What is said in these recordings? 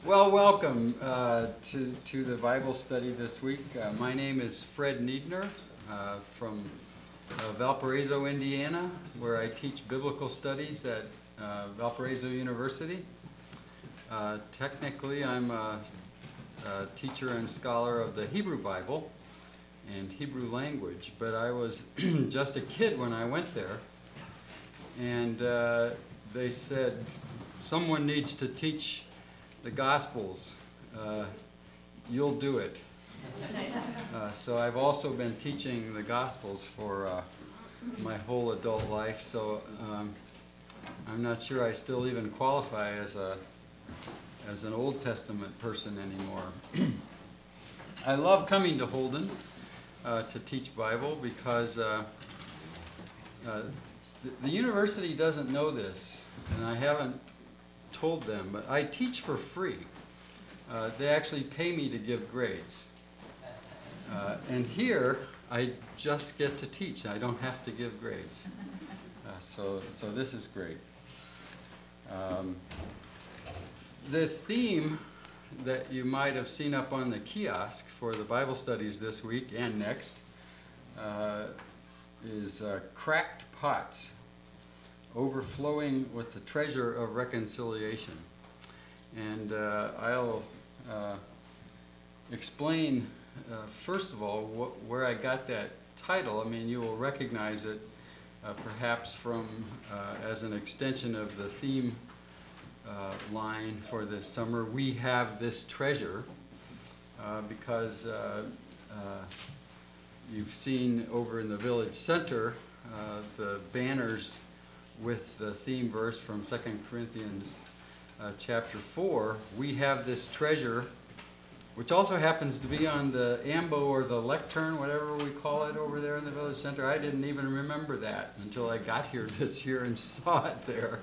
Well, welcome to the Bible study this week. My name is Fred Niedner from Valparaiso, Indiana, where I teach biblical studies at Valparaiso University. Technically, I'm a teacher and scholar of the Hebrew Bible and Hebrew language, but I was just a kid when I went there, and they said, someone needs to teach the Gospels. You'll do it. So I've also been teaching the Gospels for my whole adult life, so I'm not sure I still even qualify as an Old Testament person anymore. I love coming to Holden to teach Bible because the university doesn't know this, and I haven't told them, but I teach for free. They actually pay me to give grades. And here, I just get to teach. I don't have to give grades. So this is great. The theme that you might have seen up on the kiosk for the Bible studies this week and next is cracked pots, overflowing with the treasure of reconciliation. And I'll explain, first of all, where I got that title. I mean, you will recognize it perhaps from as an extension of the theme line for this summer. We have this treasure, because you've seen over in the village center the banners with the theme verse from 2 Corinthians chapter 4, we have this treasure, which also happens to be on the ambo or the lectern, whatever we call it over there in the village center. I didn't even remember that until I got here this year and saw it there.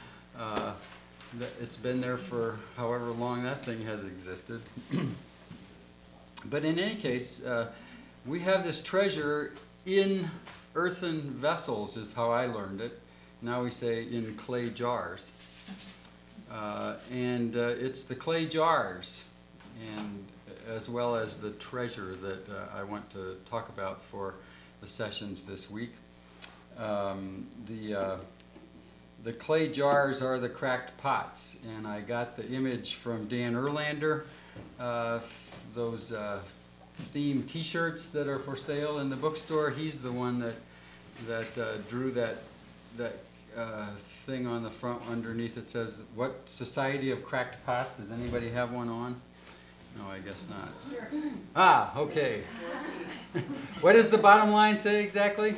It's been there for however long that thing has existed. But in any case, we have this treasure in earthen vessels, is how I learned it. Now we say in clay jars. And it's the clay jars, and as well as the treasure that I want to talk about for the sessions this week. The clay jars are the cracked pots, and I got the image from Dan Erlander, those theme t-shirts that are for sale in the bookstore. He's the one that drew that thing on the front underneath. It says, what society of cracked pots? Does anybody have one on? No, I guess not. Sure. Ah, okay. What does the bottom line say exactly?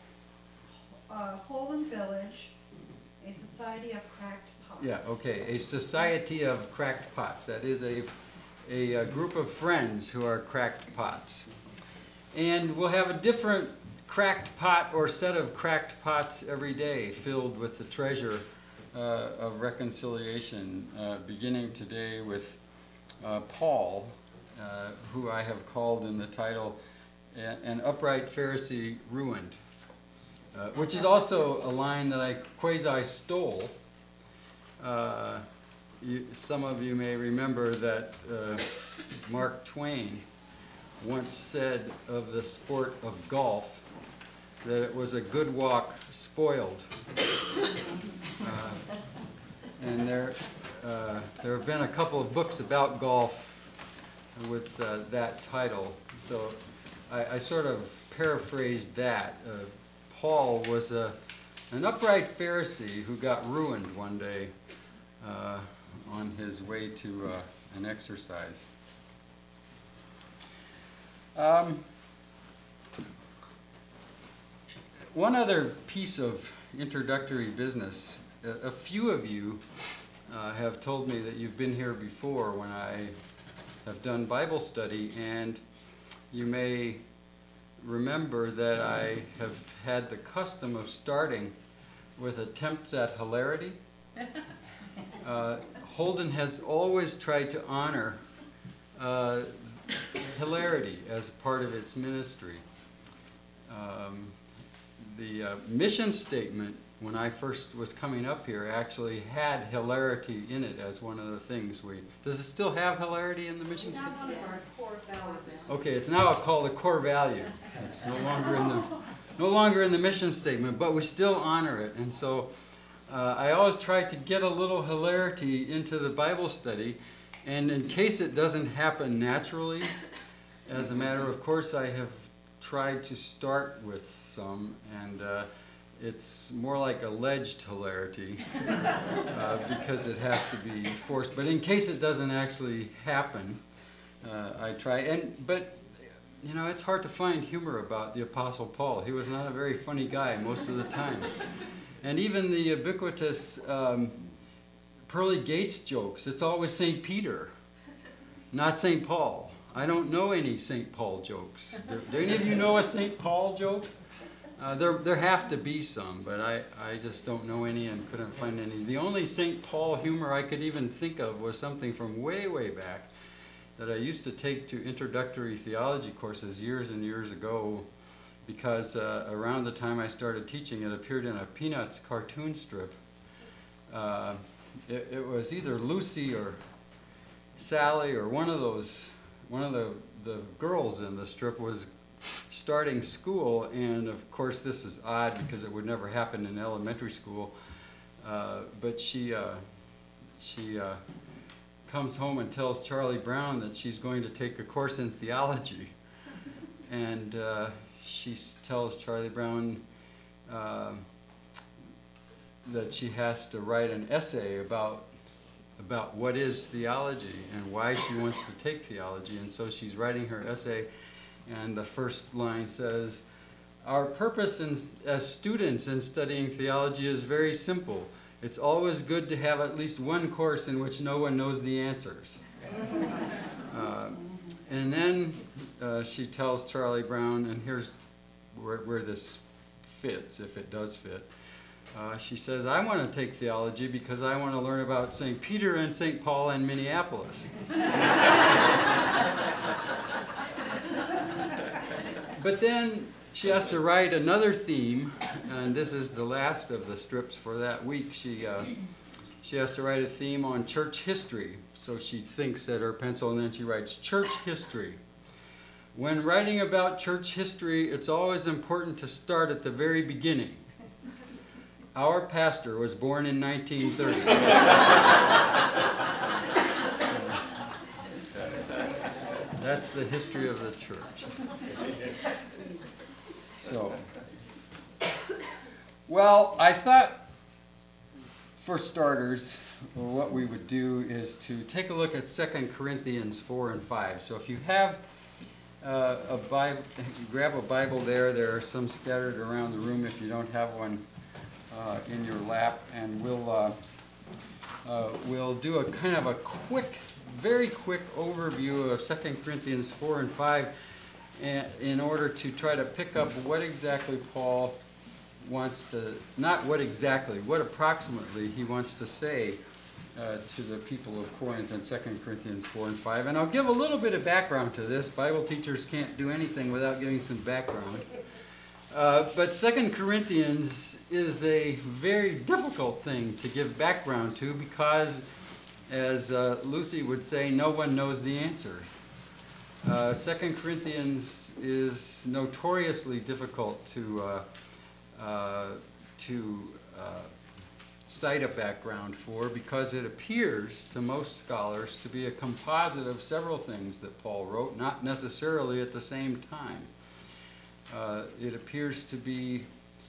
Holden Village, a society of cracked pots. Yeah, okay. A society of cracked pots. That is a group of friends who are cracked pots. And we'll have a different cracked pot or set of cracked pots every day filled with the treasure of reconciliation, beginning today with Paul, who I have called in the title An Upright Pharisee Ruined, which is also a line that I quasi-stole. Some of you may remember that Mark Twain once said of the sport of golf that it was a good walk spoiled. And there have been a couple of books about golf with that title. So I sort of paraphrased that. Paul was an upright Pharisee who got ruined one day on his way to an exercise. One other piece of introductory business. A few of you have told me that you've been here before when I have done Bible study, and you may remember that I have had the custom of starting with attempts at hilarity. Holden has always tried to honor hilarity as part of its ministry. The mission statement when I first was coming up here, actually had hilarity in it as one of the things we... Does it still have hilarity in the mission Not statement? one of our core values. Okay, it's now called a core value. It's no longer in the mission statement, but we still honor it. And so I always try to get a little hilarity into the Bible study, and in case it doesn't happen naturally, as a matter of course, I have tried to start with some, and it's more like alleged hilarity because it has to be forced. But in case it doesn't actually happen, I try. But you know, it's hard to find humor about the Apostle Paul. He was not a very funny guy most of the time. And even the ubiquitous Pearly Gates jokes, it's always St. Peter, not St. Paul. I don't know any St. Paul jokes. Do any of you know a St. Paul joke? There have to be some, but I just don't know any and couldn't find any. The only St. Paul humor I could even think of was something from way, way back that I used to take to introductory theology courses years and years ago, because around the time I started teaching, it appeared in a Peanuts cartoon strip. It was either Lucy or Sally or one of the girls in the strip was starting school, and of course this is odd because it would never happen in elementary school, but she comes home and tells Charlie Brown that she's going to take a course in theology, and she tells Charlie Brown that she has to write an essay about what is theology and why she wants to take theology. And so she's writing her essay, and the first line says, "Our purpose as students in studying theology is very simple. It's always good to have at least one course in which no one knows the answers." And then she tells Charlie Brown, and here's where this fits, if it does fit. She says, "I want to take theology because I want to learn about St. Peter and St. Paul in Minneapolis." But then she has to write another theme, and this is the last of the strips for that week. She has to write a theme on church history. So she thinks at her pencil, and then she writes, "Church history. When writing about church history, it's always important to start at the very beginning. Our pastor was born in 1930. That's the history of the church. So, well, I thought, for starters, what we would do is to take a look at 2 Corinthians 4 and 5. So if you have a Bible, grab a Bible there. There are some scattered around the room if you don't have one in your lap, and we'll do a kind of a quick, very quick overview of 2 Corinthians 4 and 5 in order to try to pick up what exactly Paul wants to, not what exactly, what approximately he wants to say to the people of Corinth in 2 Corinthians 4 and 5. And I'll give a little bit of background to this. Bible teachers can't do anything without giving some background. But 2 Corinthians is a very difficult thing to give background to because, as Lucy would say, no one knows the answer. 2 Corinthians is notoriously difficult to cite a background for because it appears to most scholars to be a composite of several things that Paul wrote, not necessarily at the same time. It appears to be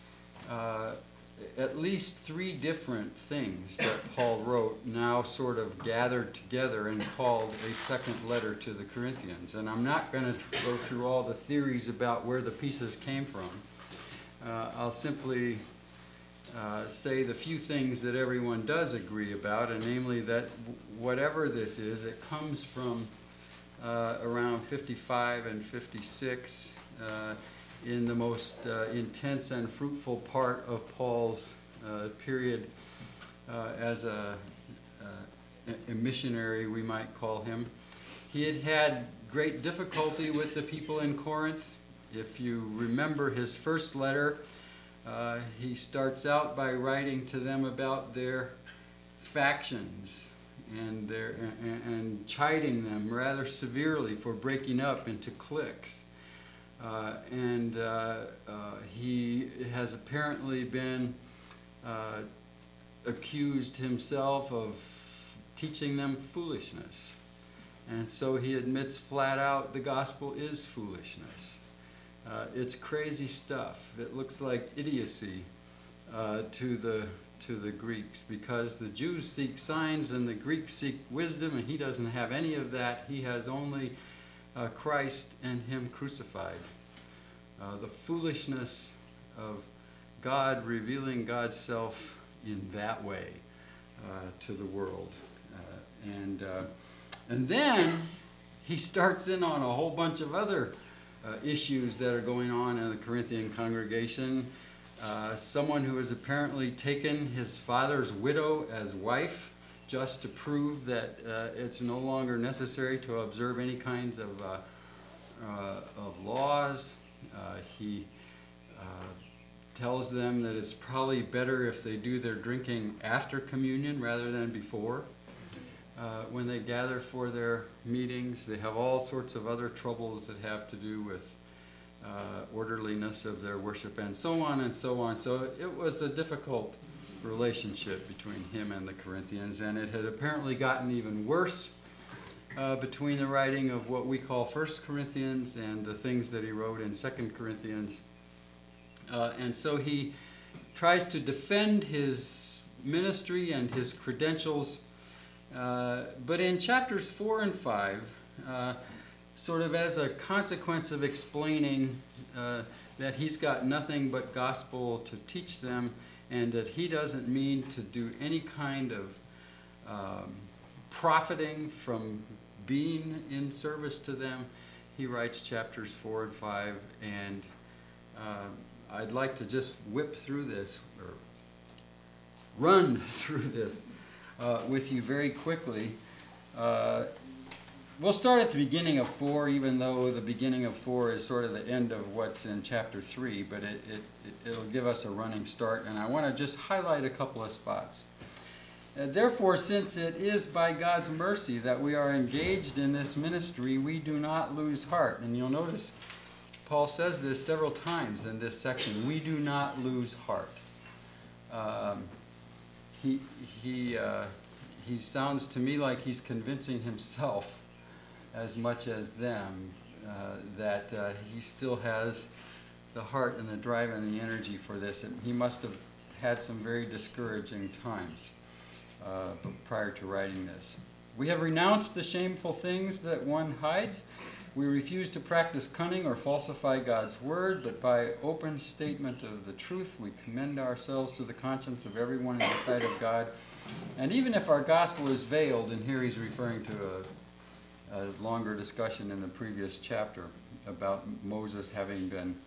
at least 3 different things that Paul wrote, now sort of gathered together and called a second letter to the Corinthians. And I'm not going to go through all the theories about where the pieces came from. I'll simply say the few things that everyone does agree about, and namely that whatever this is, it comes from around 55 and 56 in the most intense and fruitful part of Paul's period as a missionary, we might call him. He had had great difficulty with the people in Corinth. If you remember his first letter, He starts out by writing to them about their factions and chiding them rather severely for breaking up into cliques. He has apparently been accused himself of teaching them foolishness. And so he admits flat out the gospel is foolishness. It's crazy stuff. It looks like idiocy to the Greeks, because the Jews seek signs and the Greeks seek wisdom, and he doesn't have any of that. He has only Christ and him crucified. The foolishness of God revealing God's self in that way to the world. And then he starts in on a whole bunch of other issues that are going on in the Corinthian congregation. Someone who has apparently taken his father's widow as wife just to prove that it's no longer necessary to observe any kinds of laws. He tells them that it's probably better if they do their drinking after communion rather than before. When they gather for their meetings, they have all sorts of other troubles that have to do with orderliness of their worship, and so on and so on. So it was a difficult relationship between him and the Corinthians, and it had apparently gotten even worse between the writing of what we call 1 Corinthians and the things that he wrote in 2 Corinthians. And so he tries to defend his ministry and his credentials. But in chapters 4 and 5, sort of as a consequence of explaining that he's got nothing but gospel to teach them, and that he doesn't mean to do any kind of profiting from being in service to them, he writes chapters 4 and 5, and I'd like to just whip through this, or run through this with you very quickly. We'll start at the beginning of 4, even though the beginning of 4 is sort of the end of what's in chapter 3, but it'll give us a running start, and I want to just highlight a couple of spots. Therefore, since it is by God's mercy that we are engaged in this ministry, we do not lose heart. And you'll notice Paul says this several times in this section. We do not lose heart. He sounds to me like he's convincing himself as much as them that he still has the heart and the drive and the energy for this. And he must have had some very discouraging times prior to writing this. We have renounced the shameful things that one hides. We refuse to practice cunning or falsify God's word, but by open statement of the truth, we commend ourselves to the conscience of everyone in the sight of God. And even if our gospel is veiled, and here he's referring to a longer discussion in the previous chapter about Moses having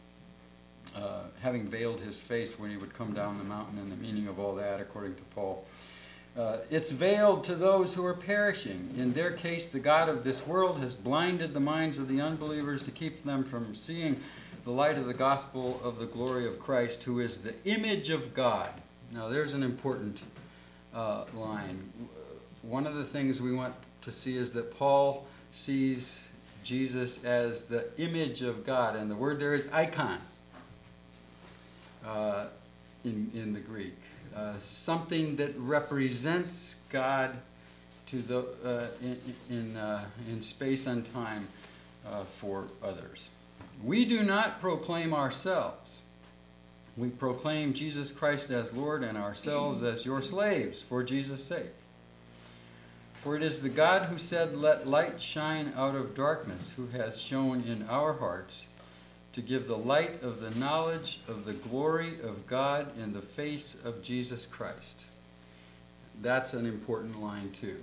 veiled his face when he would come down the mountain, and the meaning of all that, according to Paul. It's veiled to those who are perishing. In their case, the God of this world has blinded the minds of the unbelievers to keep them from seeing the light of the gospel of the glory of Christ, who is the image of God. Now, there's an important line. One of the things we want to see is that Paul sees Jesus as the image of God, and the word there is icon in the Greek. Something that represents God to the in space and time for others. We do not proclaim ourselves. We proclaim Jesus Christ as Lord and ourselves as your slaves for Jesus' sake. For it is the God who said, "Let light shine out of darkness," who has shone in our hearts to give the light of the knowledge of the glory of God in the face of Jesus Christ. That's an important line too.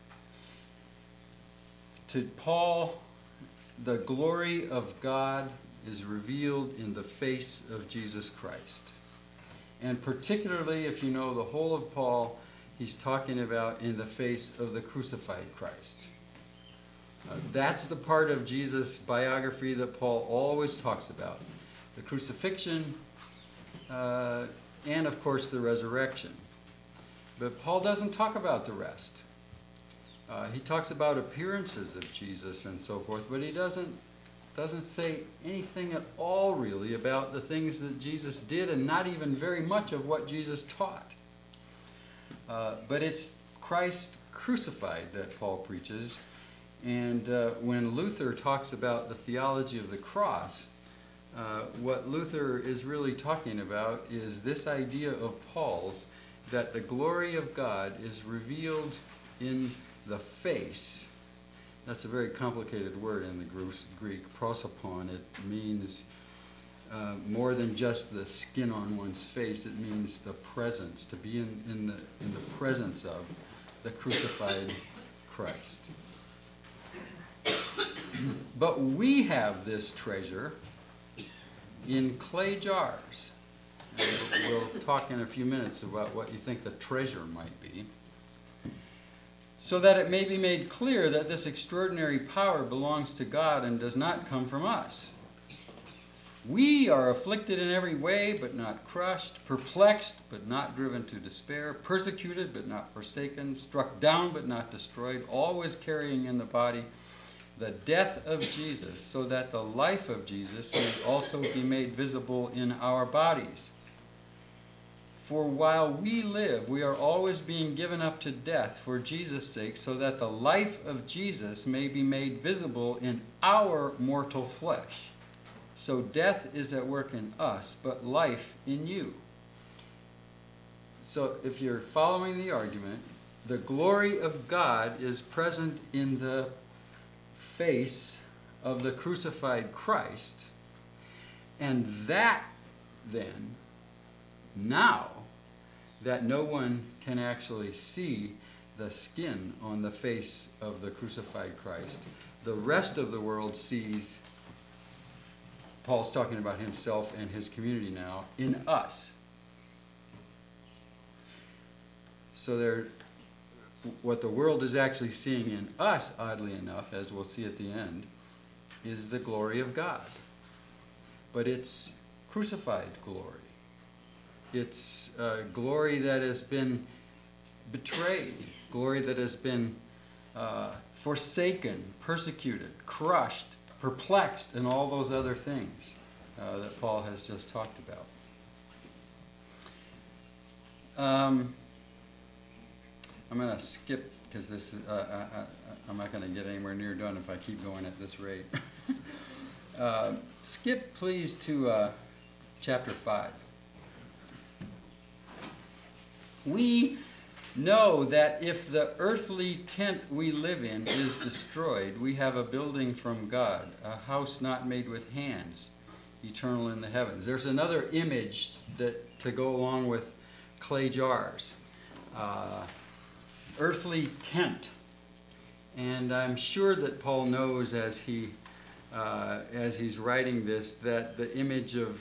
To Paul, the glory of God is revealed in the face of Jesus Christ. And particularly, if you know the whole of Paul, he's talking about in the face of the crucified Christ. That's the part of Jesus' biography that Paul always talks about. The crucifixion, and of course the resurrection. But Paul doesn't talk about the rest. He talks about appearances of Jesus and so forth, but he doesn't say anything at all really about the things that Jesus did, and not even very much of what Jesus taught. But it's Christ crucified that Paul preaches. And when Luther talks about the theology of the cross, what Luther is really talking about is this idea of Paul's, that the glory of God is revealed in the face. That's a very complicated word in the Greek, prosopon. It means more than just the skin on one's face. It means the presence, to be in the presence of the crucified Christ. But we have this treasure in clay jars. And we'll talk in a few minutes about what you think the treasure might be. So that it may be made clear that this extraordinary power belongs to God and does not come from us. We are afflicted in every way, but not crushed, perplexed, but not driven to despair, persecuted, but not forsaken, struck down, but not destroyed, always carrying in the body the death of Jesus, so that the life of Jesus may also be made visible in our bodies. For while we live, we are always being given up to death for Jesus' sake, so that the life of Jesus may be made visible in our mortal flesh. So death is at work in us, but life in you. So if you're following the argument, the glory of God is present in the face of the crucified Christ, and that then, now that no one can actually see the skin on the face of the crucified Christ, the rest of the world sees, Paul's talking about himself and his community now, in us. So what the world is actually seeing in us, oddly enough, as we'll see at the end, is the glory of God. But it's crucified glory. It's glory that has been betrayed, glory that has been forsaken, persecuted, crushed, perplexed, and all those other things that Paul has just talked about. I'm going to skip, because this is, I'm not going to get anywhere near done if I keep going at this rate. Skip, please, to chapter 5. We know that if the earthly tent we live in is destroyed, we have a building from God, a house not made with hands, eternal in the heavens. There's another image that to go along with clay jars. Earthly tent. And I'm sure that Paul knows as he's writing this that the image of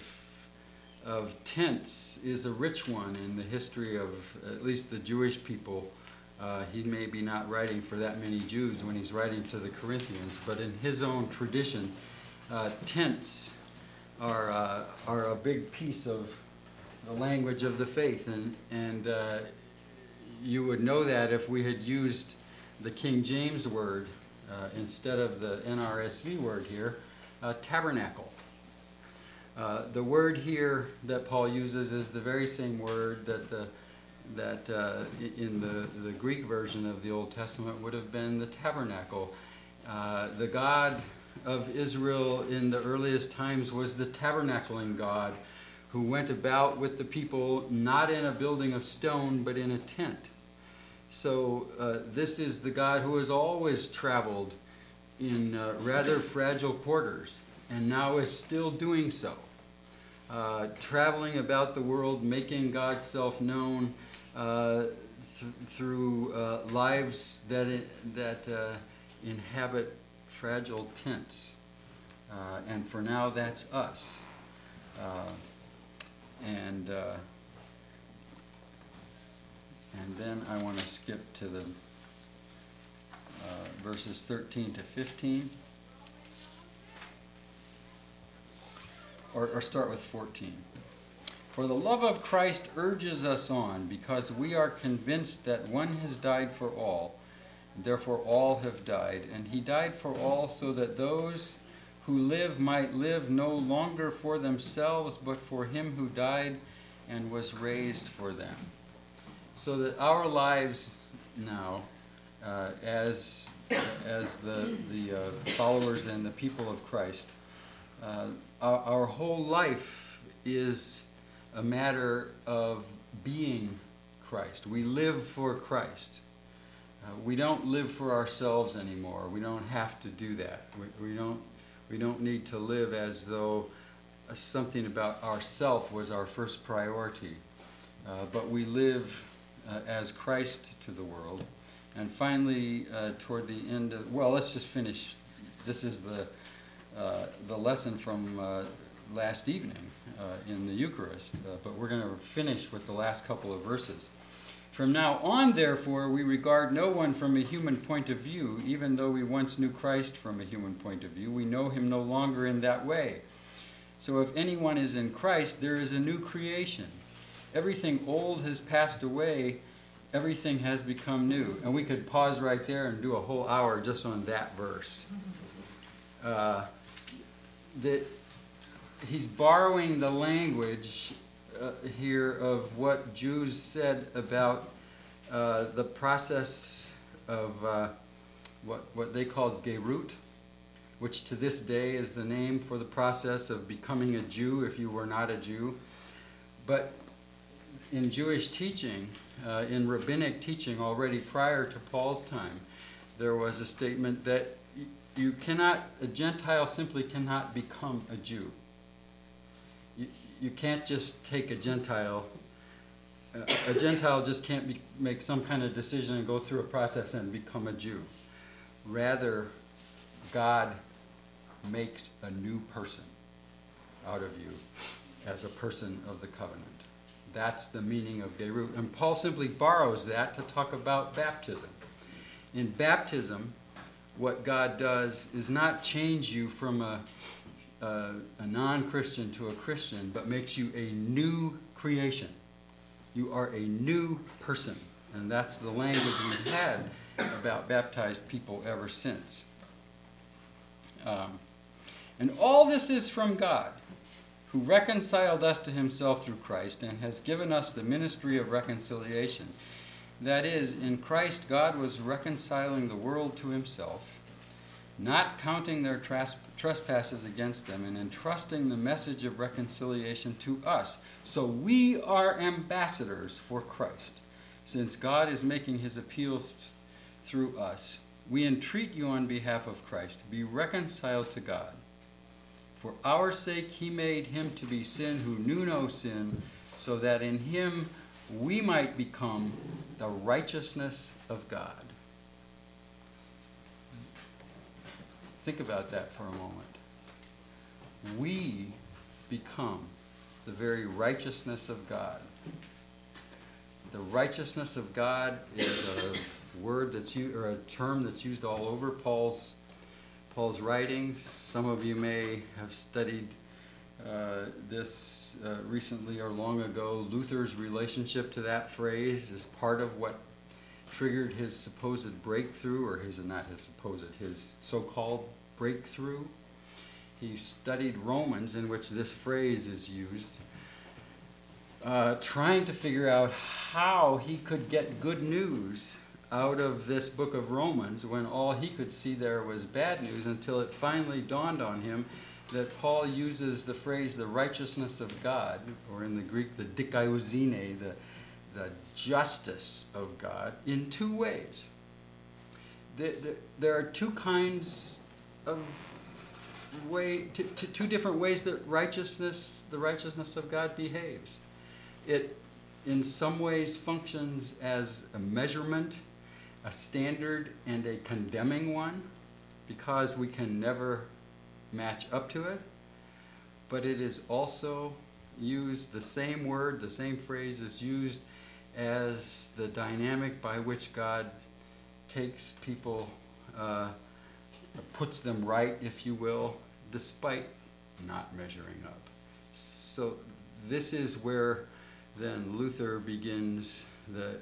tents is a rich one in the history of at least the Jewish people. He may be not writing for that many Jews when he's writing to the Corinthians, but in his own tradition, tents are a big piece of the language of the faith, and you would know that if we had used the King James word instead of the NRSV word here, tabernacle. The word here that Paul uses is the very same word that in the Greek version of the Old Testament would have been the tabernacle. The God of Israel in the earliest times was the tabernacling God who went about with the people not in a building of stone but in a tent. So this is the God who has always traveled in rather fragile quarters and now is still doing so. Traveling about the world, making God's self known through lives that inhabit fragile tents. And for now, that's us. And then I want to skip to the verses 13 to 15. Or start with 14. For the love of Christ urges us on, because we are convinced that one has died for all, and therefore all have died. And he died for all, so that those who live might live no longer for themselves, but for him who died and was raised for them. So that our lives now, as the followers and the people of Christ, our whole life is a matter of being Christ. We live for Christ. We don't live for ourselves anymore. We don't have to do that. We don't need to live as though something about ourself was our first priority. But we live as Christ to the world. And finally, toward the end of, well, let's just finish. This is the lesson from last evening in the Eucharist, but we're going to finish with the last couple of verses. From now on, therefore, we regard no one from a human point of view. Even though we once knew Christ from a human point of view, we know him no longer in that way. So if anyone is in Christ, there is a new creation. Everything old has passed away. Everything has become new. And we could pause right there and do a whole hour just on that verse. He's borrowing the language here of what Jews said about the process of what they called Gerut, which to this day is the name for the process of becoming a Jew if you were not a Jew. But in Jewish teaching, in rabbinic teaching already prior to Paul's time, there was a statement that a Gentile simply cannot become a Jew. You can't just take a Gentile just can't make some kind of decision and go through a process and become a Jew. Rather, God makes a new person out of you as a person of the covenant. That's the meaning of Gerut. And Paul simply borrows that to talk about baptism. In baptism, what God does is not change you from a non-Christian to a Christian, but makes you a new creation. You are a new person. And that's the language we've had about baptized people ever since. And all this is from God, who reconciled us to himself through Christ and has given us the ministry of reconciliation. That is, in Christ God was reconciling the world to himself, not counting their trespasses against them, and entrusting the message of reconciliation to us. So we are ambassadors for Christ, since God is making his appeal through us. We entreat you on behalf of Christ, be reconciled to God. For our sake he made him to be sin who knew no sin, so that in him we might become the righteousness of God. Think about that for a moment. We become the very righteousness of God. The righteousness of God is a word that's used, or a term that's used all over Paul's writings. Some of you may have studied this recently or long ago. Luther's relationship to that phrase is part of what triggered his supposed breakthrough, or his so-called breakthrough. He studied Romans, in which this phrase is used, trying to figure out how he could get good news out of this book of Romans when all he could see there was bad news, until it finally dawned on him that Paul uses the phrase the righteousness of God, or in the Greek the dikaiosine, the justice of God, in two ways. There are two kinds of two different ways that the righteousness of God behaves. It in some ways functions as a measurement, a standard, and a condemning one, because we can never match up to it. But it is also used, the same word, the same phrase is used as the dynamic by which God takes people, puts them right, if you will, despite not measuring up. So this is where then Luther begins the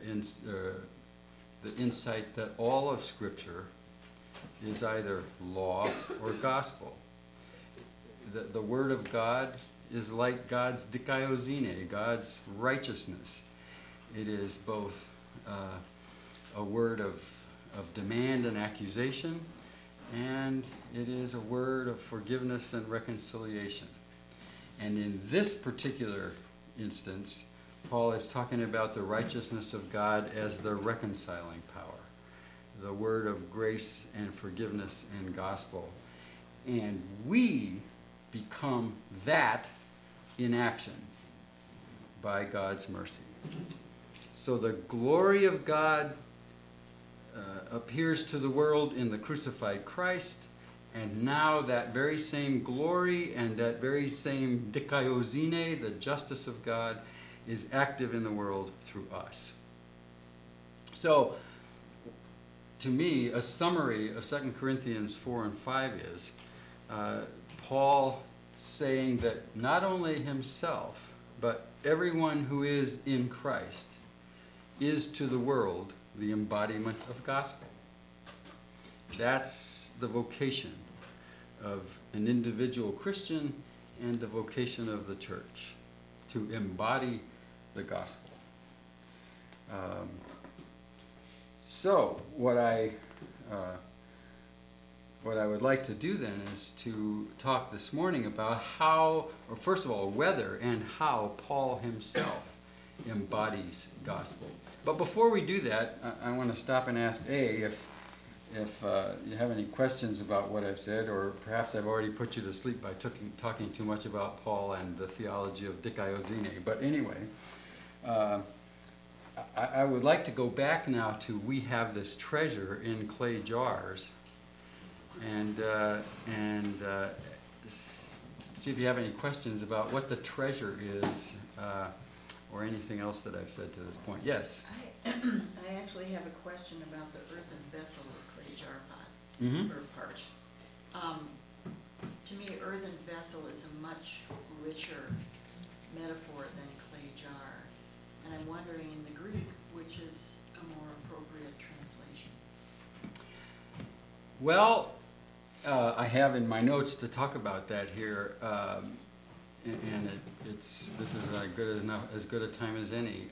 insight that all of Scripture is either law or gospel. The Word of God is like God's dikaiosine, God's righteousness. It is both a word of demand and accusation, and it is a word of forgiveness and reconciliation. And in this particular instance, Paul is talking about the righteousness of God as the reconciling power, the word of grace and forgiveness and gospel. And we become that in action by God's mercy. So the glory of God appears to the world in the crucified Christ, and now that very same glory and that very same dikaiosine, the justice of God, is active in the world through us. So, to me, a summary of 2 Corinthians 4 and 5 is Paul saying that not only himself, but everyone who is in Christ is to the world the embodiment of gospel. That's the vocation of an individual Christian and the vocation of the church, to embody the gospel. So what I would like to do then is to talk this morning about how, or first of all, whether and how Paul himself embodies gospel. But before we do that, I want to stop and ask if you have any questions about what I've said, or perhaps I've already put you to sleep by talking too much about Paul and the theology of dikaiosine. But anyway, I would like to go back now to we have this treasure in clay jars, and see if you have any questions about what the treasure is, or anything else that I've said to this point. Yes? I actually have a question about the earthen vessel or clay jar pot, or part. To me, earthen vessel is a much richer metaphor than clay jar. And I'm wondering in the Greek, which is a more appropriate translation? Well, I have in my notes to talk about that here, and this is as good a time as any.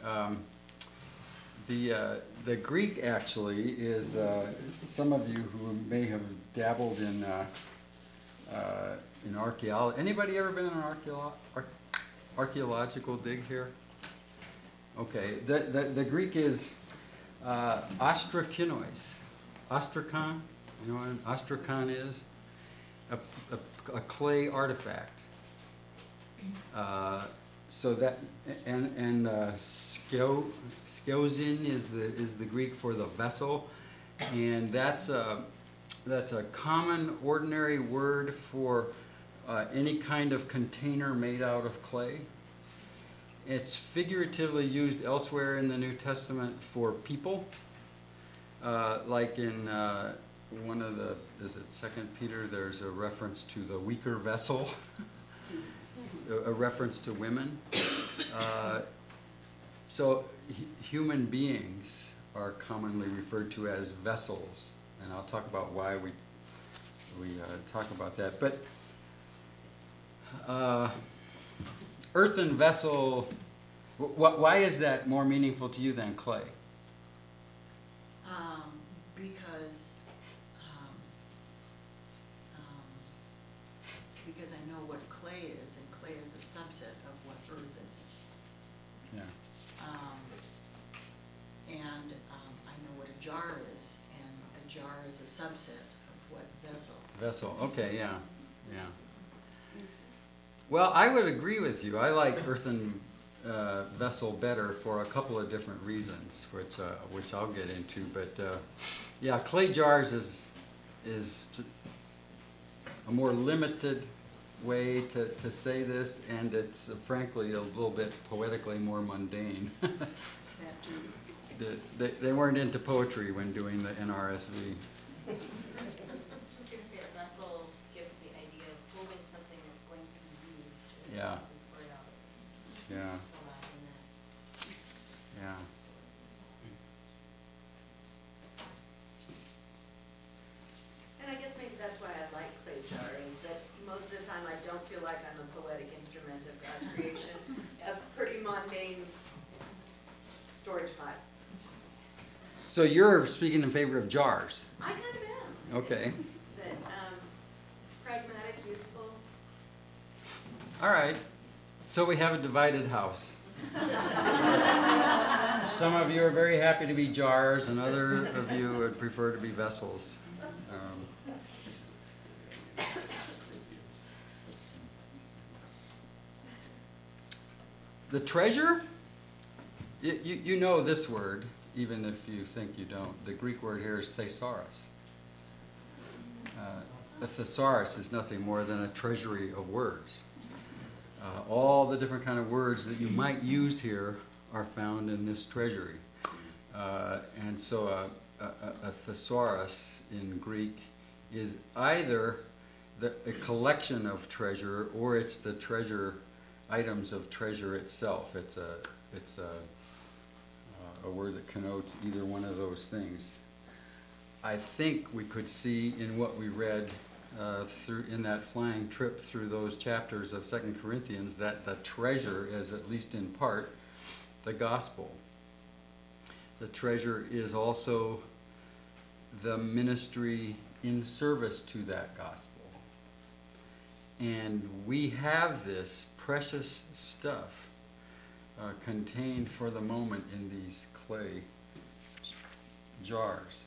The Greek actually is, some of you who may have dabbled in archaeology. Anybody ever been in an archaeological dig here? Okay, the Greek is ostrakinois. Ostrakon, you know what an ostrakon is? A clay artifact. So that and skeozin is the Greek for the vessel, and that's a common ordinary word for any kind of container made out of clay. It's figuratively used elsewhere in the New Testament for people, like in one of the, is it 2 Peter? There's a reference to the weaker vessel. A reference to women. So human beings are commonly referred to as vessels, and I'll talk about why we talk about that. But earthen vessel, why is that more meaningful to you than clay? Because I know what clay is, and clay is a subset of what earthen is. Yeah. And I know what a jar is, and a jar is a subset of what vessel. Vessel, okay, yeah. Well, I would agree with you. I like earthen vessel better for a couple of different reasons, which I'll get into. But yeah, clay jars is a more limited way to say this, and it's frankly a little bit poetically more mundane. They weren't into poetry when doing the NRSV. I was just going to say a vessel gives the idea of holding something that's going to be used. Yeah. So you're speaking in favor of jars? I kind of am. Okay. That pragmatic, useful. All right. So we have a divided house. Some of you are very happy to be jars, and other of you would prefer to be vessels. The treasure, you know this word, even if you think you don't. The Greek word here is thesaurus. A thesaurus is nothing more than a treasury of words. All the different kind of words that you might use here are found in this treasury. And so a thesaurus in Greek is either a collection of treasure, or it's the treasure items of treasure itself. It's a word that connotes either one of those things. I think we could see in what we read through in that flying trip through those chapters of 2 Corinthians that the treasure is, at least in part, the gospel. The treasure is also the ministry in service to that gospel. And we have this precious stuff contained for the moment in these clay jars.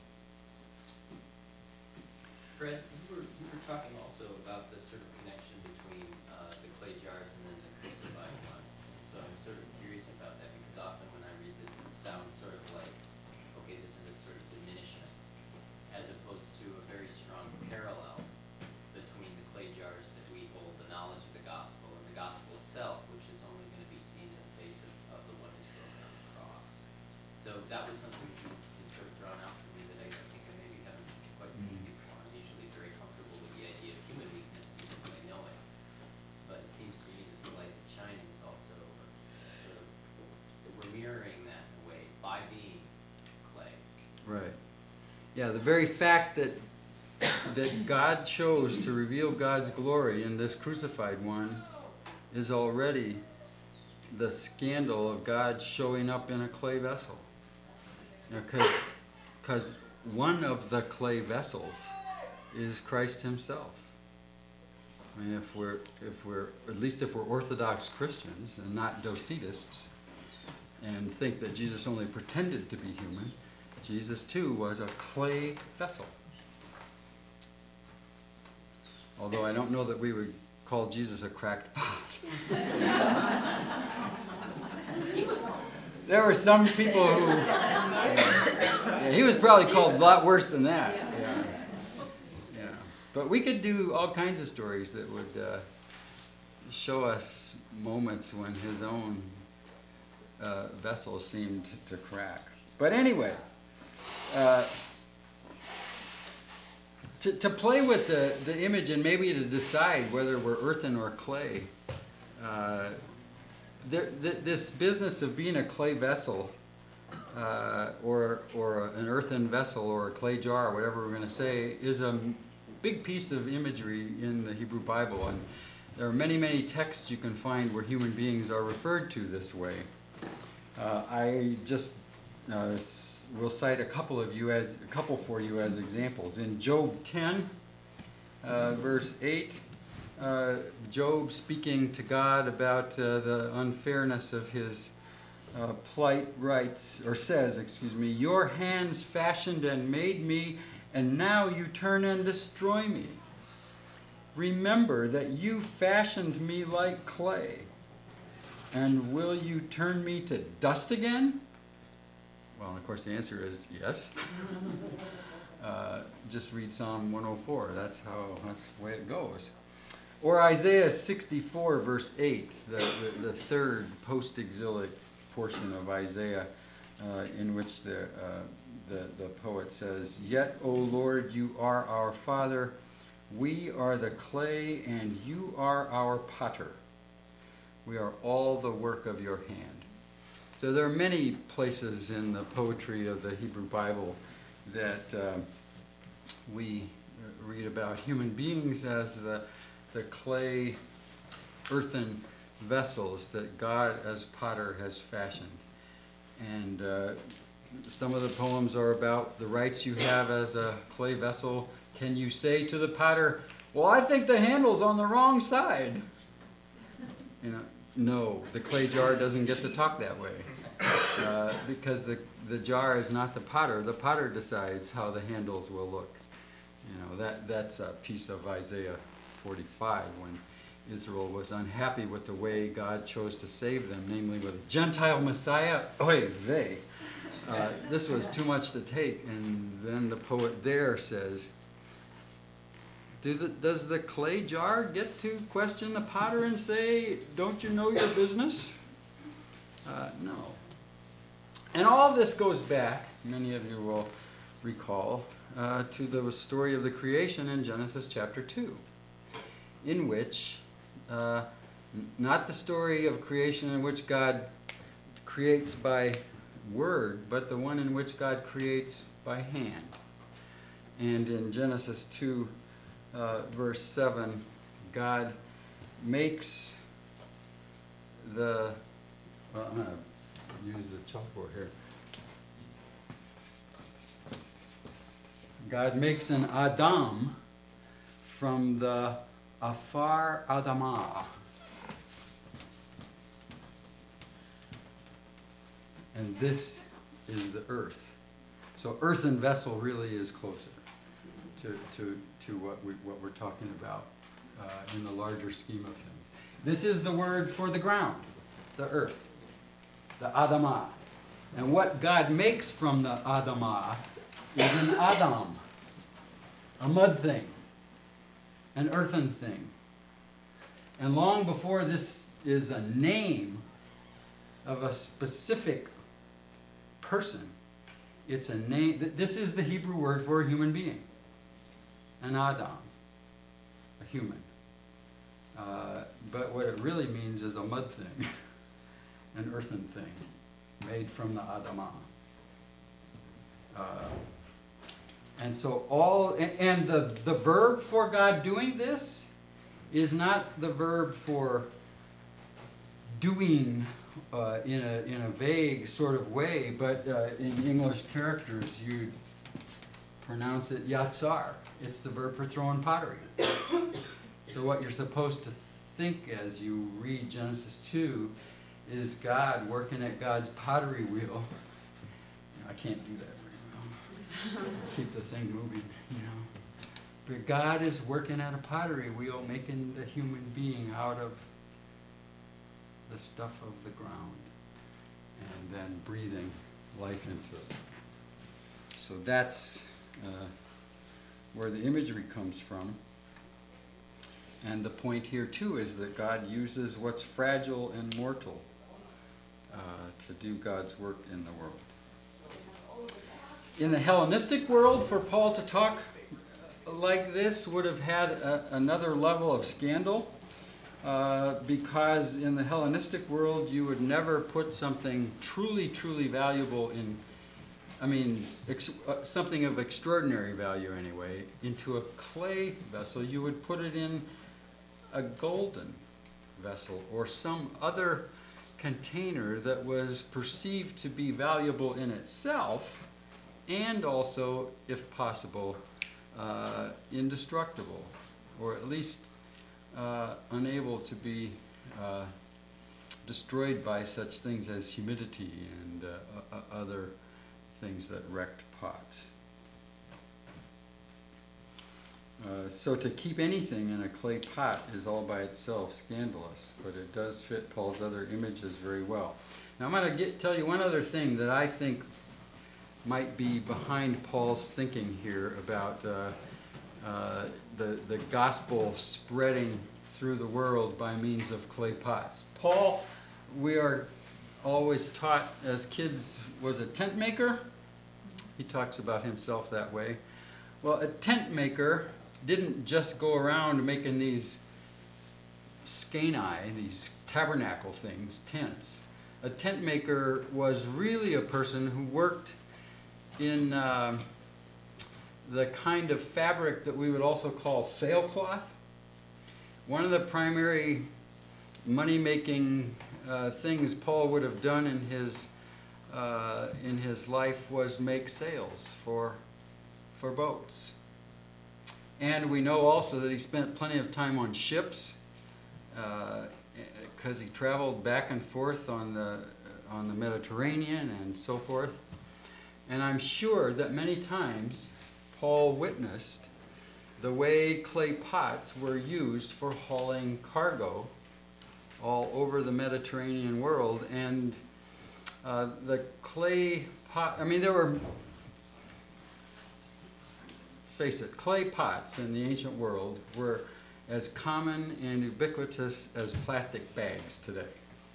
Fred, you were talking also about the sort of connection between the clay jars and then the crucified one. So I'm sort of curious about that, because often when I read this, it sounds sort of like, okay, this is a sort of diminishment, as opposed to a very strong parallel between the clay jars that we hold the knowledge of the gospel and the gospel itself, which is only going to be seen in the face of the one who's broken on the cross. So that was something that is sort of drawn out for me that I think I maybe haven't quite seen before. I'm usually very comfortable with the idea of human weakness because I know it. But it seems to me that the light that's shining is also sort of, we're mirroring that in a way by being clay. Right. Yeah, the very fact that God chose to reveal God's glory in this crucified one is already the scandal of God showing up in a clay vessel. Because one of the clay vessels is Christ himself. I mean, if we're at least if we're Orthodox Christians and not Docetists, and think that Jesus only pretended to be human, Jesus too was a clay vessel. Although I don't know that we would call Jesus a cracked pot. There were some people who... Yeah, he was probably called a lot worse than that. Yeah. But we could do all kinds of stories that would show us moments when his own vessel seemed to crack. But anyway, to play with the image and maybe to decide whether we're earthen or clay, this business of being a clay vessel or an earthen vessel or a clay jar, whatever we're going to say, is a big piece of imagery in the Hebrew Bible. And there are many, many texts you can find where human beings are referred to this way. I just will cite a couple for you as examples. In Job 10, verse 8, Job speaking to God about the unfairness of his plight says, "Your hands fashioned and made me, and now you turn and destroy me. Remember that you fashioned me like clay, and will you turn me to dust again?" Well, of course, the answer is yes. Just read Psalm 104. That's the way it goes. Or Isaiah 64, verse 8, the third post-exilic portion of Isaiah, in which the poet says, "Yet, O Lord, you are our Father. We are the clay, and you are our potter. We are all the work of your hand." So there are many places in the poetry of the Hebrew Bible that we read about human beings as the clay, earthen vessels that God as potter has fashioned. And some of the poems are about the rights you have as a clay vessel. Can you say to the potter, well, I think the handle's on the wrong side? You know, no, the clay jar doesn't get to talk that way. Because the jar is not the potter. The potter decides how the handles will look. You know, that's a piece of Isaiah 45 when Israel was unhappy with the way God chose to save them, namely with a Gentile Messiah. Oy vey. This was too much to take. And then the poet there says, does the clay jar get to question the potter and say, don't you know your business? No. And all of this goes back, many of you will recall, to the story of the creation in Genesis chapter 2, in which, not the story of creation in which God creates by word, but the one in which God creates by hand. And in Genesis 2, verse 7, God makes I'm going to use the chalkboard here. God makes an Adam from the Afar Adamah. And this is the earth. So earthen vessel really is closer to what we're talking about in the larger scheme of things. This is the word for the ground, the earth, the Adamah. And what God makes from the Adamah is an Adam, a mud thing, an earthen thing. And long before this is a name of a specific person, it's a name. This is the Hebrew word for a human being, an Adam, a human. But what it really means is a mud thing, an earthen thing, made from the Adamah. And so the verb for God doing this is not the verb for doing in a vague sort of way, but in English characters you pronounce it yatsar. It's the verb for throwing pottery. So what you're supposed to think as you read Genesis 2 is God working at God's pottery wheel. I can't do that very well. Keep the thing moving, you know. But God is working at a pottery wheel, making the human being out of the stuff of the ground and then breathing life into it. So that's where the imagery comes from. And the point here, too, is that God uses what's fragile and mortal to do God's work in the world. In the Hellenistic world, for Paul to talk like this would have had another level of scandal, because in the Hellenistic world, you would never put something truly, truly valuable something of extraordinary value anyway, into a clay vessel. You would put it in a golden vessel or some other container that was perceived to be valuable in itself and also, if possible, indestructible, or at least unable to be destroyed by such things as humidity and other things that wrecked pots. So to keep anything in a clay pot is all by itself scandalous, but it does fit Paul's other images very well. Now I'm going to tell you one other thing that I think might be behind Paul's thinking here about the gospel spreading through the world by means of clay pots. Paul, we are always taught as kids, was a tent maker. He talks about himself that way. Well, a tent maker didn't just go around making these skani, these tabernacle things, tents. A tent maker was really a person who worked in the kind of fabric that we would also call sailcloth. One of the primary money-making things Paul would have done in his in his life was make sails for boats. And we know also that he spent plenty of time on ships, because he traveled back and forth on the Mediterranean and so forth. And I'm sure that many times Paul witnessed the way clay pots were used for hauling cargo all over the Mediterranean world. And the clay pot, I mean, there were, face it, clay pots in the ancient world were as common and ubiquitous as plastic bags today.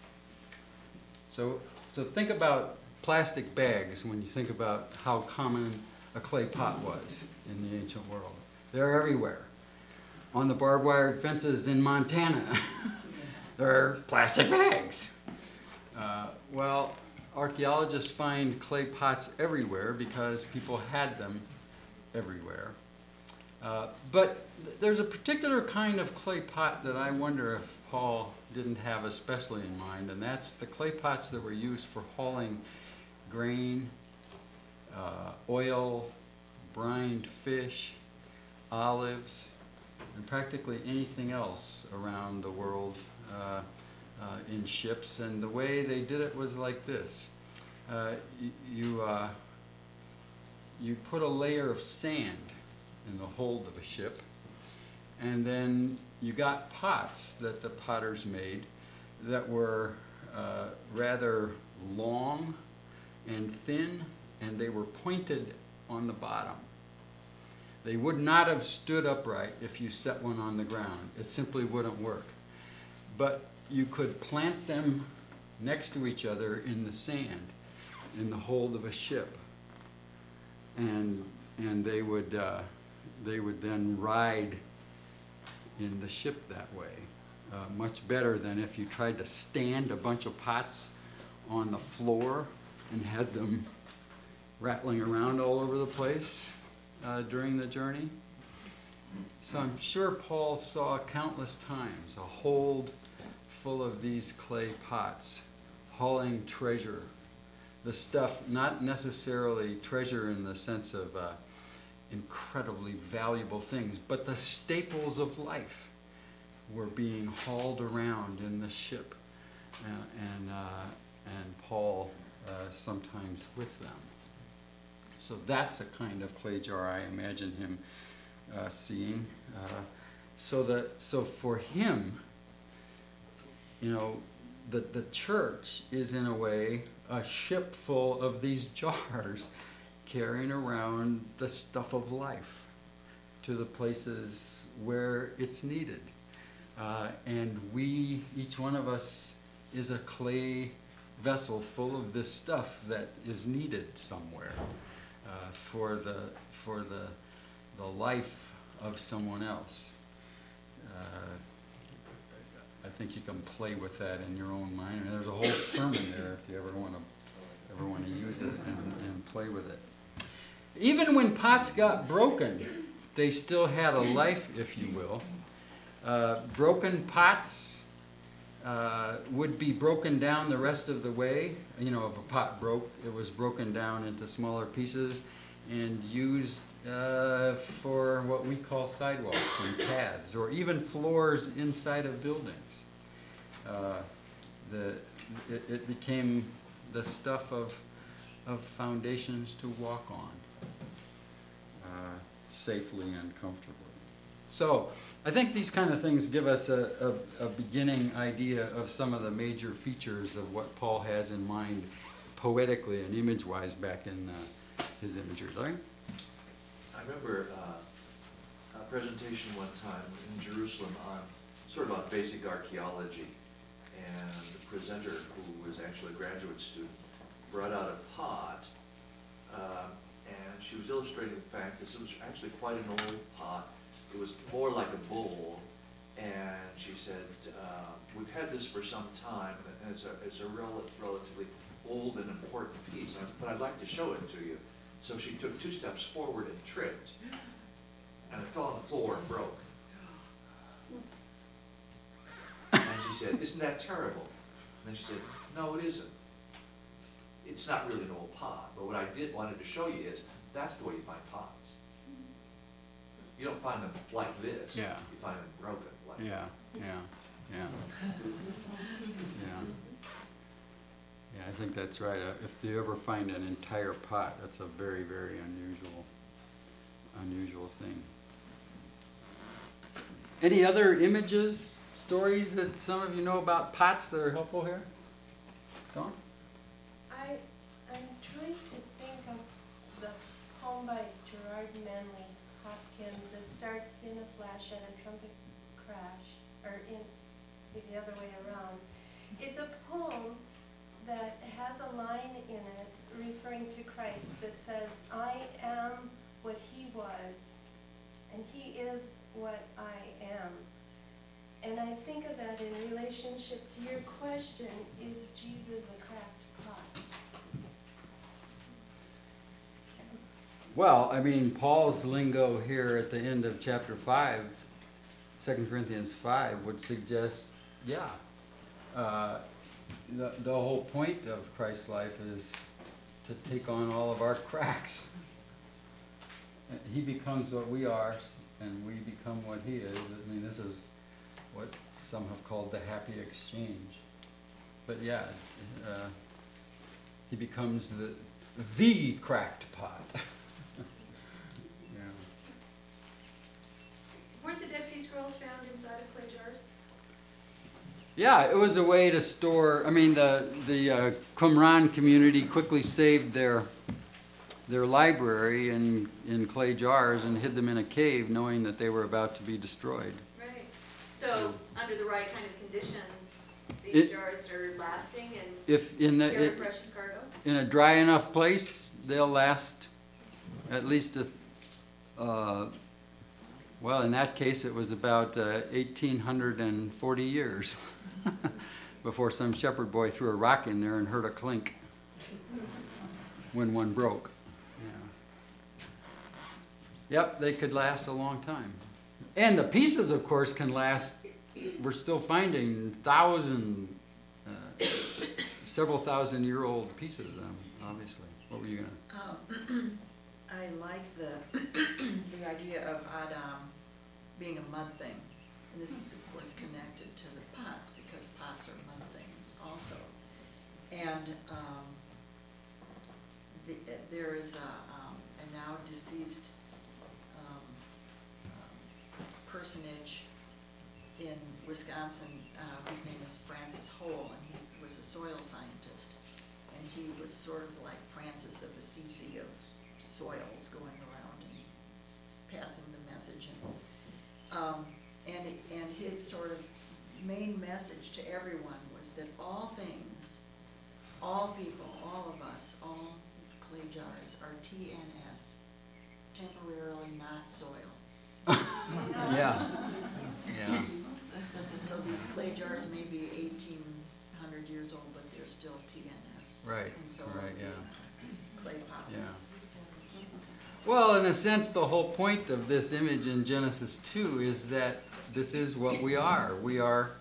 So think about plastic bags when you think about how common a clay pot was in the ancient world. They're everywhere. On the barbed wire fences in Montana, there are plastic bags. Well, archaeologists find clay pots everywhere because people had them everywhere. But there's a particular kind of clay pot that I wonder if Paul didn't have especially in mind, and that's the clay pots that were used for hauling grain, oil, brined fish, olives, and practically anything else around the world in ships. And the way they did it was like this. You put a layer of sand in the hold of a ship, and then you got pots that the potters made that were rather long and thin, and they were pointed on the bottom. They would not have stood upright if you set one on the ground. It simply wouldn't work. But you could plant them next to each other in the sand, in the hold of a ship, and they would then ride in the ship that way. Much better than if you tried to stand a bunch of pots on the floor and had them rattling around all over the place during the journey. So I'm sure Paul saw countless times a hold full of these clay pots, hauling treasure. The stuff, not necessarily treasure in the sense of incredibly valuable things, but the staples of life were being hauled around in the ship, and Paul sometimes with them. So that's a kind of clay jar I imagine him seeing. So for him, you know, the church is in a way a ship full of these jars carrying around the stuff of life to the places where it's needed. And we, each one of us, is a clay vessel full of this stuff that is needed somewhere for the life of someone else. I think you can play with that in your own mind. I mean, there's a whole sermon there if you ever want to use it and play with it. Even when pots got broken, they still had a life, if you will. Broken pots would be broken down the rest of the way. You know, if a pot broke, it was broken down into smaller pieces and used for what we call sidewalks and paths, or even floors inside of buildings. It became the stuff of foundations to walk on safely and comfortably. So I think these kind of things give us a beginning idea of some of the major features of what Paul has in mind poetically and image-wise back in his imagery. Larry? I remember a presentation one time in Jerusalem on sort of on basic archaeology, and the presenter, who was actually a graduate student, brought out a pot, and she was illustrating the fact that this was actually quite an old pot. It was more like a bowl, and she said, we've had this for some time, and it's a relatively old and important piece, but I'd like to show it to you. So she took 2 steps forward and tripped, and it fell on the floor and broke. And she said, isn't that terrible? And then she said, no, it isn't. it's not really an old pot, but what I wanted to show you is, that's the way you find pots. You don't find them like this. Yeah. You find them broken like that. Yeah, yeah, yeah. Yeah. Yeah, I think that's right. If you ever find an entire pot, that's a very, very unusual thing. Any other images, stories that some of you know about pots that are helpful here? Dawn? I'm trying to think of the poem by Gerard Manley Hopkins. It starts in a flash and a trumpet crash, or in the other way around. It's a poem that has a line in it referring to Christ that says, I am what he was, and he is what I am. And I think of that in relationship to your question, is Jesus a cracked pot? Well, I mean, Paul's lingo here at the end of chapter 5, 2 Corinthians 5, would suggest, yeah, the whole point of Christ's life is to take on all of our cracks. He becomes what we are, and we become what he is. I mean, this is what some have called the happy exchange. But yeah, he becomes the cracked pot. Yeah. Weren't the Dead Sea Scrolls found inside of clay jars? Yeah, it was a way to store. I mean, the Qumran community quickly saved their library in clay jars and hid them in a cave, knowing that they were about to be destroyed. Right. So, under the right kind of conditions, these jars are lasting and If in carry precious cargo? in a dry enough place, they'll last at least well, in that case, it was about 1,840 years before some shepherd boy threw a rock in there and heard a clink when one broke. Yeah. Yep, they could last a long time. And the pieces, of course, can last. We're still finding several thousand-year-old pieces of them, obviously. What were you gonna? I like the idea of Adam being a mud thing. And this is, of course, connected to the pots, because pots are mud things also. And there is a now deceased personage in Wisconsin whose name is Francis Hole, and he was a soil scientist. And he was sort of like Francis of Assisi of soils, going around and passing the message. And his sort of main message to everyone was that all things, all people, all of us, all clay jars are TNS, temporarily not soil. Yeah. Yeah. So these clay jars may be 1,800 years old, but they're still TNS. Right, And so right, yeah. clay pots. Yeah. Well, in a sense, the whole point of this image in Genesis 2 is that this is what we are. We are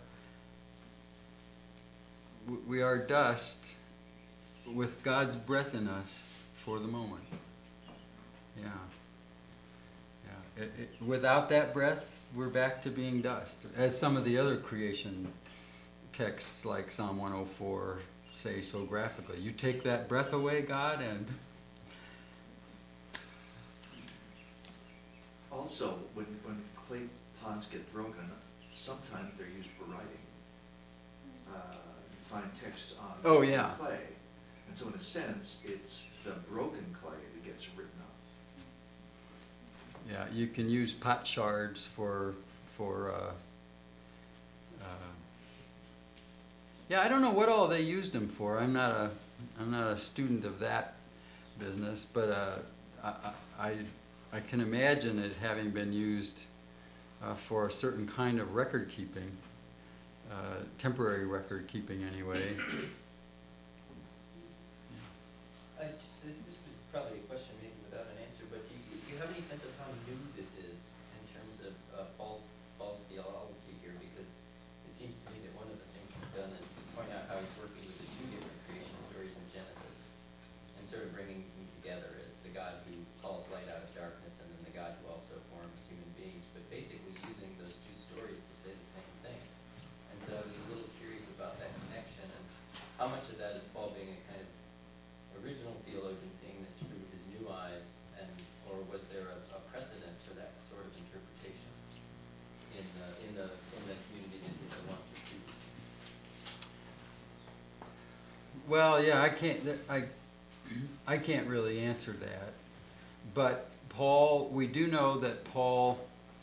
dust with God's breath in us for the moment. Yeah. Yeah. Without that breath, we're back to being dust. As some of the other creation texts like Psalm 104 say so graphically. You take that breath away, God, and... Also, when clay pots get broken, sometimes they're used for writing. You find text on Oh, yeah. clay. And so in a sense, it's the broken clay that gets written up. Yeah, you can use pot shards for yeah, I don't know what all they used them for. I'm not a student of that business, but I can imagine it having been used for a certain kind of record keeping, temporary record keeping anyway. This is probably a question maybe without an answer, but do you have any sense of how new this is in terms of Paul's theology here? Because it seems to me that one of the things he's done is point out how he's working with the two different creation stories in Genesis. Well, yeah, I can't really answer that. But Paul, we do know that Paul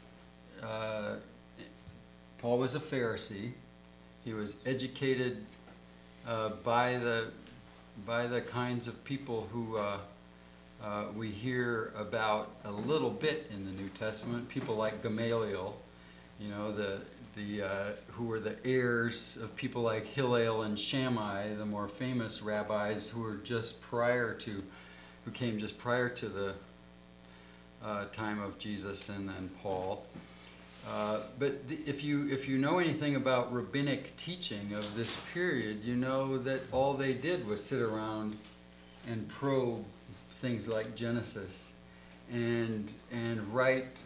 was a Pharisee. He was educated by the kinds of people who we hear about a little bit in the New Testament. People like Gamaliel, you know, who were the heirs of people like Hillel and Shammai, the more famous rabbis who came just prior to the time of Jesus and then Paul. But if you know anything about rabbinic teaching of this period, you know that all they did was sit around and probe things like Genesis and write,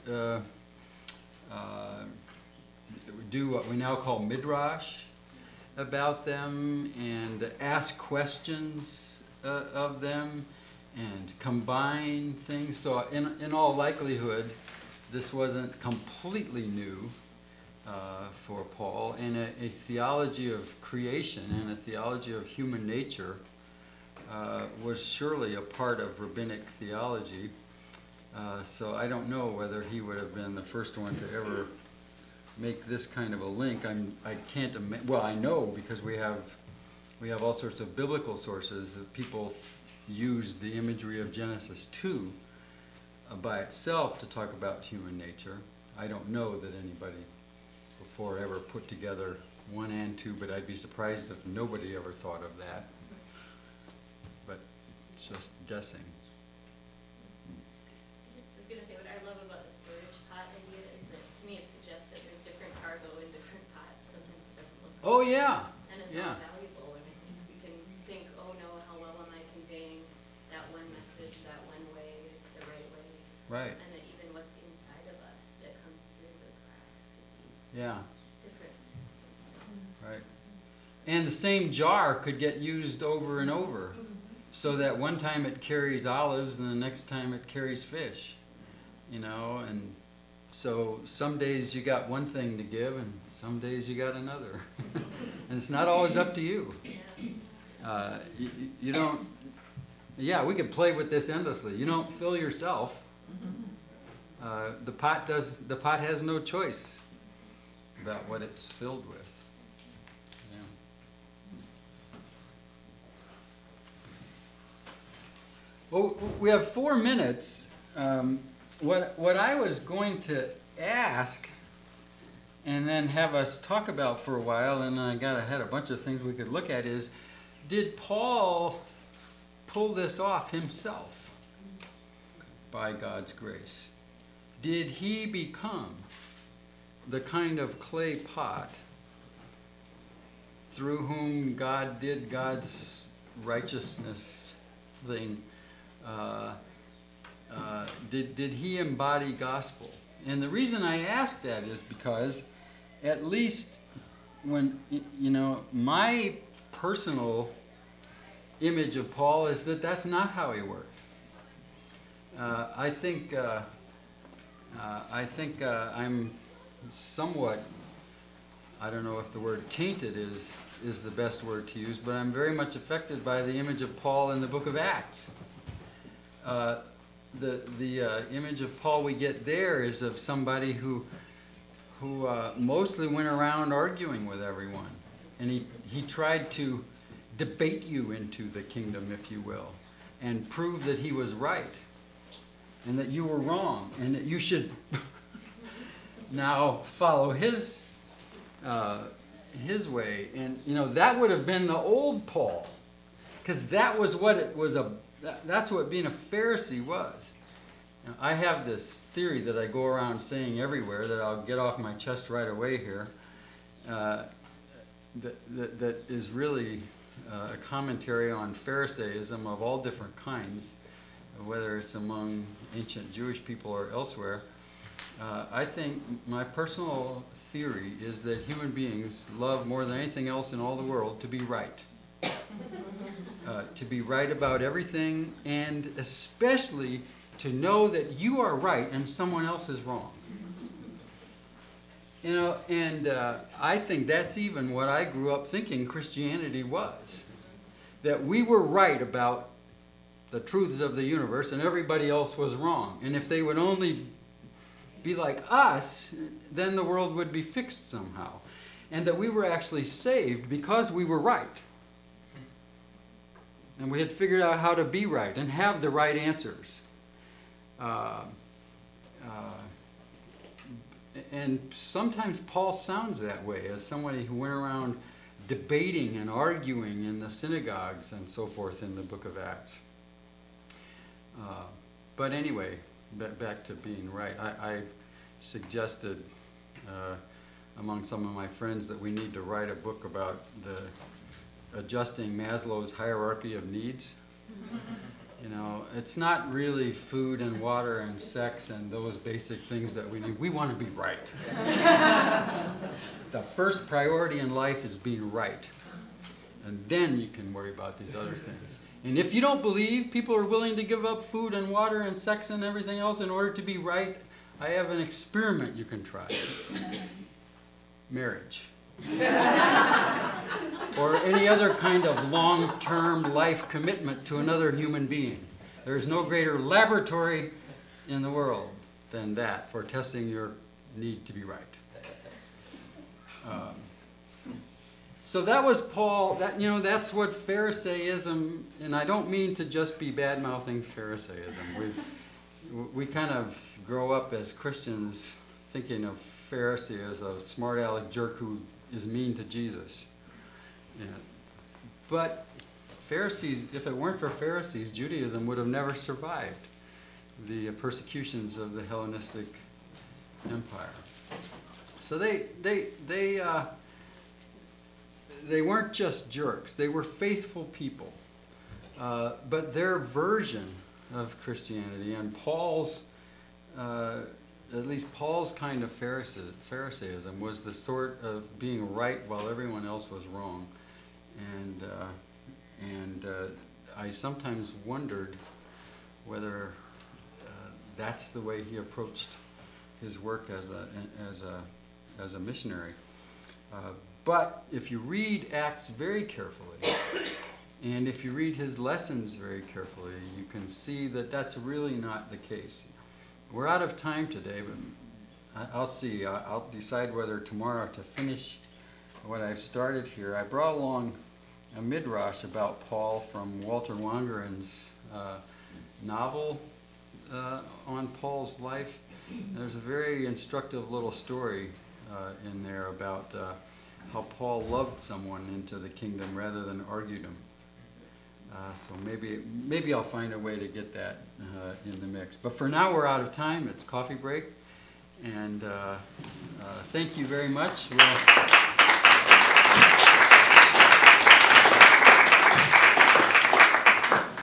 do what we now call midrash about them, and ask questions of them, and combine things. So in all likelihood, this wasn't completely new for Paul, and a theology of creation and a theology of human nature was surely a part of rabbinic theology. So I don't know whether he would have been the first one to ever make this kind of a link. I can't imagine. Well, I know because we have all sorts of biblical sources that people use the imagery of Genesis 2 by itself to talk about human nature. I don't know that anybody before ever put together 1 and 2, but I'd be surprised if nobody ever thought of that. But it's just guessing. Just was going to say, what I love about the storage pot idea is that, to me, it suggests that there's different cargo in different pots. Sometimes it doesn't look Oh, the same. yeah. And it's Yeah. all valuable. And I think we can think, oh no, how well am I conveying that one message that one way, the right way? Right. And that even what's inside of us that comes through those cracks could be Yeah. different. Right. And the same jar could get used over and over, so that one time it carries olives and the next time it carries fish, you know, and so some days you got one thing to give and some days you got another. And it's not always up to you. You don't, yeah, we could play with this endlessly. You don't fill yourself. The pot has no choice about what it's filled with. Yeah. Well, we have 4 minutes. What I was going to ask and then have us talk about for a while, and I had a bunch of things we could look at, is, did Paul pull this off himself by God's grace? Did he become the kind of clay pot through whom God did God's righteousness thing? Did he embody gospel? And the reason I ask that is because, at least when, you know, my personal image of Paul is that that's not how he worked. I think I'm somewhat, I don't know if the word tainted is the best word to use, but I'm very much affected by the image of Paul in the book of Acts. The image of Paul we get there is of somebody who mostly went around arguing with everyone, and he tried to debate you into the kingdom, if you will, and prove that he was right and that you were wrong and that you should now follow his way. And you know, that would have been the old Paul, because that was what it was that's what being a Pharisee was. Now, I have this theory that I go around saying everywhere that I'll get off my chest right away here, that is really a commentary on Pharisaism of all different kinds, whether it's among ancient Jewish people or elsewhere. I think my personal theory is that human beings love more than anything else in all the world to be right. To be right about everything, and especially to know that you are right and someone else is wrong. You know, and I think that's even what I grew up thinking Christianity was. that we were right about the truths of the universe and everybody else was wrong. And if they would only be like us, then the world would be fixed somehow. And that we were actually saved because we were right. And we had figured out how to be right and have the right answers. And sometimes Paul sounds that way as somebody who went around debating and arguing in the synagogues and so forth in the book of Acts. But anyway, back to being right. I suggested among some of my friends that we need to write a book about the adjusting Maslow's hierarchy of needs. You know, it's not really food and water and sex and those basic things that we need. We want to be right. The first priority in life is being right. And then you can worry about these other things. And if you don't believe people are willing to give up food and water and sex and everything else in order to be right, I have an experiment you can try. Marriage. Or any other kind of long-term life commitment to another human being. There is no greater laboratory in the world than that for testing your need to be right. So that was Paul. That's what Pharisaism, and I don't mean to just be bad-mouthing Pharisaism. We kind of grow up as Christians thinking of Pharisee as a smart-aleck jerk who is mean to Jesus. Yeah. But Pharisees, if it weren't for Pharisees, Judaism would have never survived the persecutions of the Hellenistic Empire. So they weren't just jerks. They were faithful people. But their version of Christianity and Paul's, at least Paul's kind of Pharisaism was the sort of being right while everyone else was wrong. And I sometimes wondered whether that's the way he approached his work as a missionary. But if you read Acts very carefully, and if you read his lessons very carefully, you can see that that's really not the case. We're out of time today, but I'll see. I'll decide whether tomorrow to finish what I've started here. I brought along a midrash about Paul from Walter Wangeren's novel on Paul's life. There's a very instructive little story in there about how Paul loved someone into the kingdom rather than argued him. So maybe I'll find a way to get that in the mix. But for now, we're out of time. It's coffee break. And thank you very much.